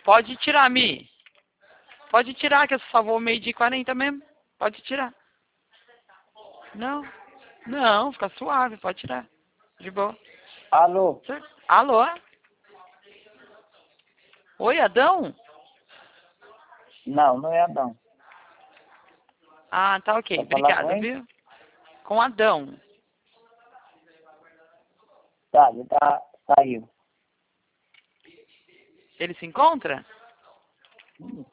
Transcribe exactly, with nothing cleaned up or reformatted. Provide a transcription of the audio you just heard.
Pode tirar, Mi. Pode tirar, que você salvou meio-dia e quarenta mesmo. Pode tirar. Não. Não, fica suave, pode tirar. De boa. Alô? Certo. Alô? Oi, Adão? Não, não é Adão. Ah, tá ok. Quer falar com Obrigada, ele? viu? Com Adão. Tá, ele tá, saiu. Ele se encontra? Hum.